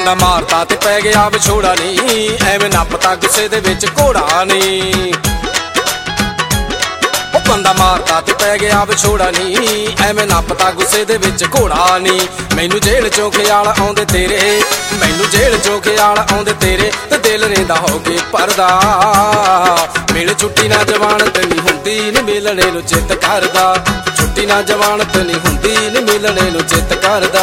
ਬੰਦਾ ਮਾਰਤਾ ਤੇ ਪੈ ਗਿਆ ਵਿਛੋੜਾ ਨੀ, ਐਵੇਂ ਨੱਪਤਾ ਗੁੱਸੇ ਦੇ ਵਿੱਚ ਘੋੜਾ ਨੀ। ਉਹ ਬੰਦਾ ਮਾਰਤਾ ਤੇ ਪੈ ਗਿਆ ਵਿਛੋੜਾ ਨੀ, ਐਵੇਂ ਨੱਪਤਾ ਗੁੱਸੇ ਦੇ ਵਿੱਚ ਘੋੜਾ ਨੀ। ਮੈਨੂੰ ਜੇਲ੍ਹ ਚੋਂ ਖਿਆਲ ਆਉਂਦੇ ਤੇਰੇ, ਮੈਨੂੰ ਜੇਲ੍ਹ ਚੋਂ ਖਿਆਲ ਆਉਂਦੇ ਤੇਰੇ, ਤੇ ਦਿਲ ਰਹਿੰਦਾ ਹੋ ਕੇ ਭਰਦਾ। ਮਿਲ ਛੁੱਟੀ ਨਾ ਜ਼ਮਾਨਤ ਨੀ ਹੁੰਦੀ, ਨੀ ਮਿਲਣੇ ਨੂੰ ਚਿੱਤ ਕਰਦਾ। ਛੁੱਟੀ ਨਾ ਜ਼ਮਾਨਤ ਨੀ ਹੁੰਦੀ, ਨੀ ਮਿਲਣੇ ਨੂੰ ਚਿੱਤ ਕਰਦਾ।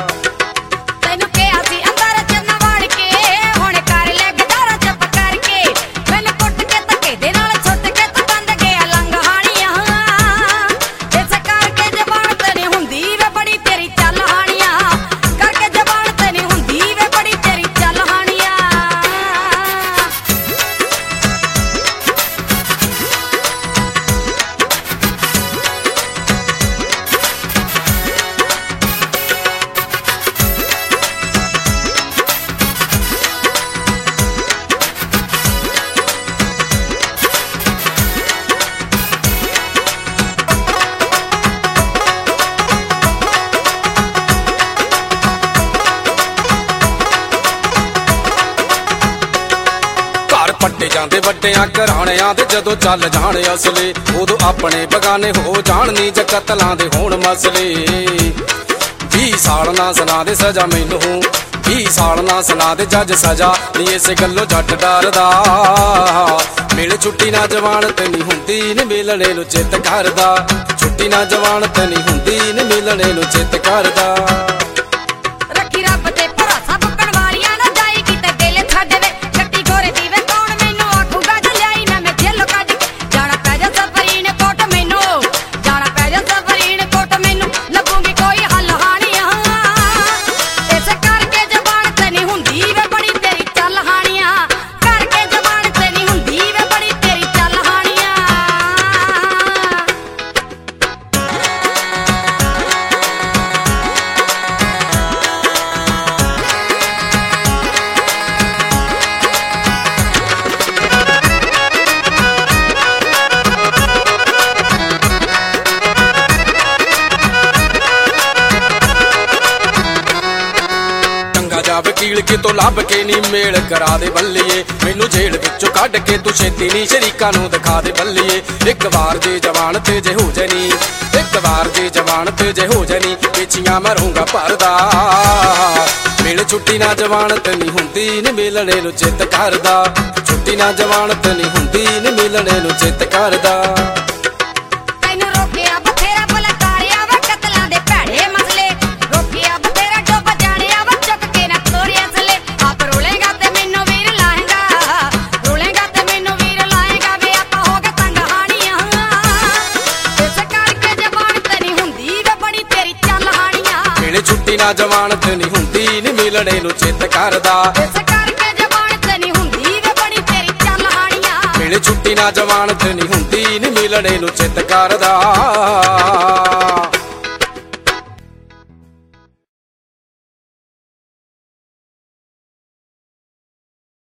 ਪੱਟੇ ਜਾਂਦੇ ਵੱਡਿਆਂ ਘਰਾਣਿਆਂ ਦੇ, ਜਦੋਂ ਚੱਲ ਜਾਣ ਅਸਲੇ ਉਦੋਂ ਆਪਣੇ ਬਗਾਨੇ ਹੋ ਜਾਣ ਨੀ, ਜਾਂ ਕਤਲਾਂ ਦੇ ਹੋਣ ਮਸਲੇ। 20 ਸਾਲ ਨਾ ਸੁਣਾ ਦੇ ਸਜ਼ਾ ਮੈਨੂੰ, 20 ਸਾਲ ਨਾ ਸੁਣਾ ਦੇ ਜੱਜ ਸਜ਼ਾ ਨੀ, ਇਸੇ ਗੱਲੋਂ ਜੱਟ ਡਰਦਾ। ਮਿਲ ਛੁੱਟੀ ਨਾ ਜ਼ਮਾਨਤ ਨੀ ਹੁੰਦੀ, ਨੀ ਮਿਲਣੇ ਨੂੰ ਚਿੱਤ ਕਰਦਾ। ਛੁੱਟੀ ਨਾ ਜ਼ਮਾਨਤ ਨੀ ਹੁੰਦੀ, ਨੀ ਮਿਲਣੇ ਨੂੰ ਚਿੱਤ ਕਰਦਾ। ਵਕੀਲ ਕਿਤੋਂ ਲੱਭ ਕੇ ਨੀ ਮੇਲ ਕਰਾ ਦੇ ਬੱਲੀਏ, ਮੈਨੂੰ ਜੇਲ੍ਹ ਵਿੱਚੋਂ ਕੱਢ ਕੇ ਤੂੰ ਛੇਤੀ ਨੀ ਸ਼ਰੀਕਾਂ ਨੂੰ ਦਿਖਾ ਦੇ ਬੱਲੀਏ। ਇੱਕ ਵਾਰ ਜੇ ਜਵਾਨ ਤੇ ਜੇ ਹੋ ਜਾਨੀ, ਇੱਕ ਵਾਰ ਜੇ ਜਵਾਨ ਤੇ ਜੇ ਹੋ ਜਾਨੀ, ਪਿੱਛੀਆਂ ਮਰੂੰਗਾ ਭਰਦਾ। ਮਿਲ ਛੁੱਟੀ ਨਾ ਜ਼ਮਾਨਤ ਨੀ ਹੁੰਦੀ, ਨੀ ਮਿਲਣੇ ਨੂੰ ਚਿੱਤ ਕਰਦਾ। ਛੁੱਟੀ ਨਾ ਜ਼ਮਾਨਤ ਨੀ ਹੁੰਦੀ, ਨੀ ਮਿਲਣੇ ਨੂੰ ਚਿੱਤ ਕਰਦਾ। ਛੁੱਟੀ ਨਾ ਜ਼ਮਾਨਤ ਨੀ ਹੁੰਦੀ, ਨੀ ਮਿਲਣੇ ਨੂੰ ਚਿੱਤ ਕਰਦਾ। ਇਸ ਕਰਕੇ ਜ਼ਮਾਨਤ ਨੀ ਹੁੰਦੀ ਵੇ ਬੜੀ ਤੇਰੀ ਚੱਲ ਹਾਣੀਆਂ। ਮਿਲ ਛੁੱਟੀ ਨਾ ਜ਼ਮਾਨਤ ਨੀ ਹੁੰਦੀ, ਨੀ ਮਿਲਣੇ ਨੂੰ ਚਿੱਤ ਕਰਦਾ।